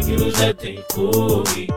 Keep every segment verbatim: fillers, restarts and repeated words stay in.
یک روزت ای خوبی.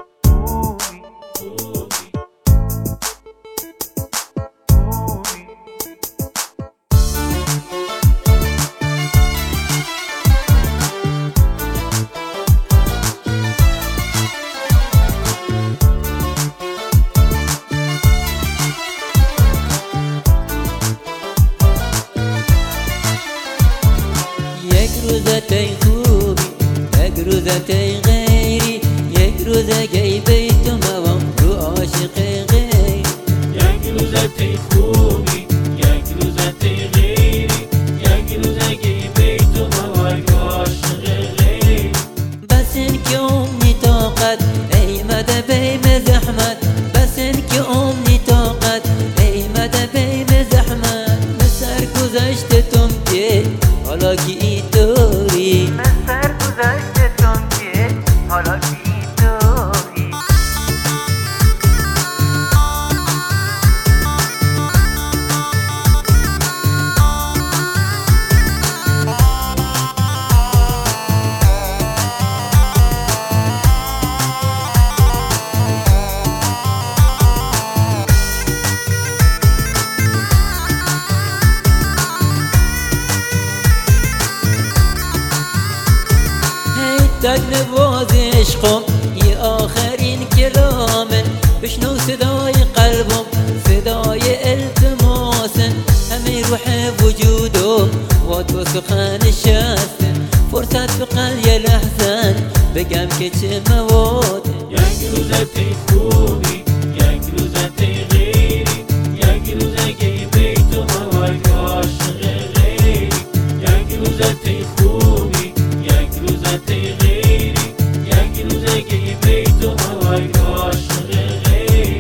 یک روزت ای خوبی، یک روزت ای غیری، یک روزت ای بیت و موام رو عاشق غیری. یک روزت ای خوبی، یک روزت ای غیری، یک روزت ای بیت و موام رو عاشق غیری. بس انك امني طاقت ای مدى بیم زحمت، بس انك امني طاقت ای مدى بیم زحمت. مسر گذشتتم که حالا که اینطوری، مسر گذشتتم که حالا که اینطوری. تک نواز عشقم یه آخرین کلامه، بشنو صدای قلبم صدای التماسه. همه روح وجودم و تو سخن شسته، فرصت بقل یه لحظن بگم که چه مواده. یک روزت ای خوبی، یک روزت ای غیری، یک روزت ای بیت و موام رو عاشق غیری. یک روزت ای خوبی، یک روزت ای غیری، یک روزت ای بیت و موام رو عاشق غیری.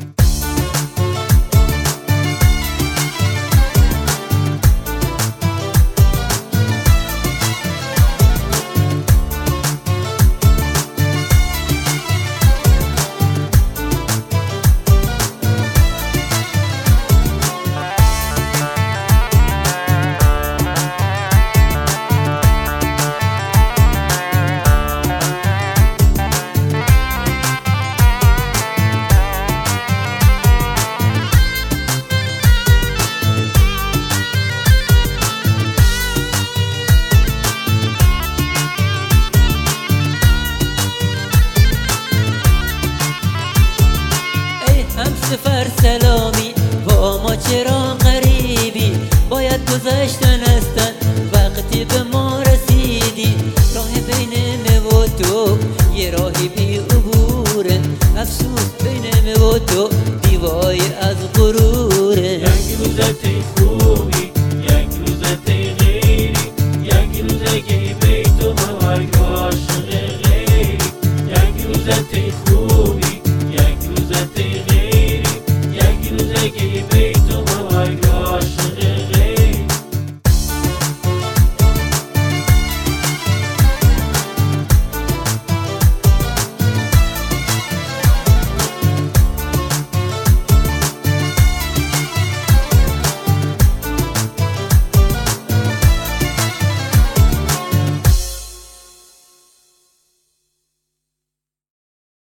سفر سلامی با ما چرا غریبی، باید گذشتن هستن وقتی به ما رسیدی. راه بین من و تو یه راهی بی عبوره، افسوس بین من و تو